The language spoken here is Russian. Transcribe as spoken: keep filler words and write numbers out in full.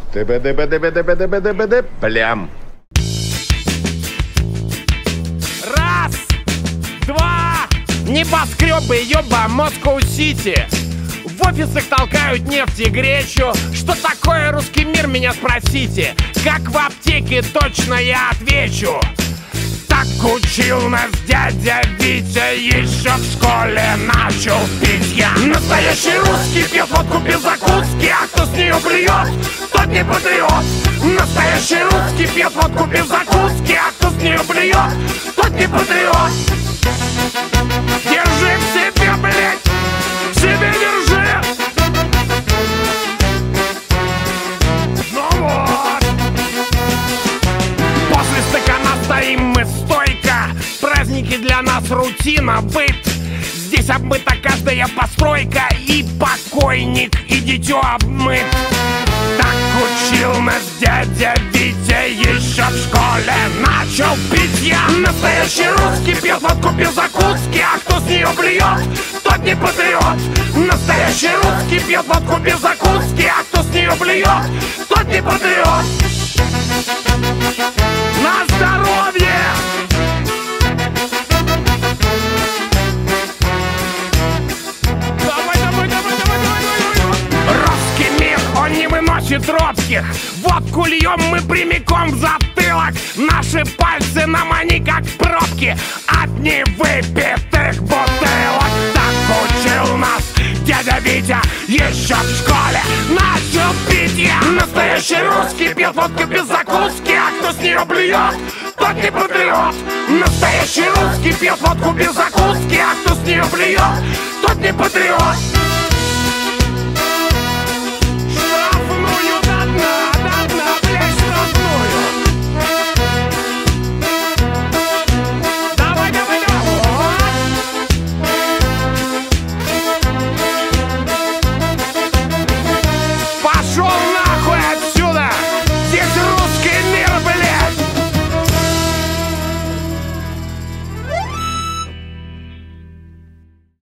Ты-бы-ды-бы-ды-бы-ды-бы-ды-бы-ды, плям. Раз, два, небоскребы, ёба, Москва-Сити. В офисах толкают нефть и гречу. Что такое русский мир, меня спросите. Как в аптеке, точно я отвечу. Так учил нас дядя Витя, еще в школе начал пить я. Настоящий русский пьет водку без закуски, а кто с нее блюет, тот не патриот. Настоящий русский пьет водку без закуски, а кто с нее блюет, тот не патриот. Держи в себе, блядь, в себе держи. Ну вот. После стакана стоим мы стойко. Праздники для нас рутина, быт. Здесь обмыта каждая постройка. И покойник, и дитё обмыт. Так учил нас дядя Витя, еще в школе начал пить я. Настоящий русский пьет водку без закуски, а кто с нее блюет, тот не патриот. Настоящий русский пьет водку без закуски, а кто с нее блюет, тот не патриот. На здоровье! Давай, давай, давай, давай, давай, давай. Русский мир, он не выносит робких. Водку льем мы прямиком в затылок. Наши пальцы нам они как пробки от невыпитых бутылок. Так учил нас дядя Витя, еще в школе начал пить я. Настоящий русский пьет водку без закуски, а кто с нее блюет, тот не патриот. Настоящий русский пьет водку без закуски, а кто с нее блюет, тот не патриот.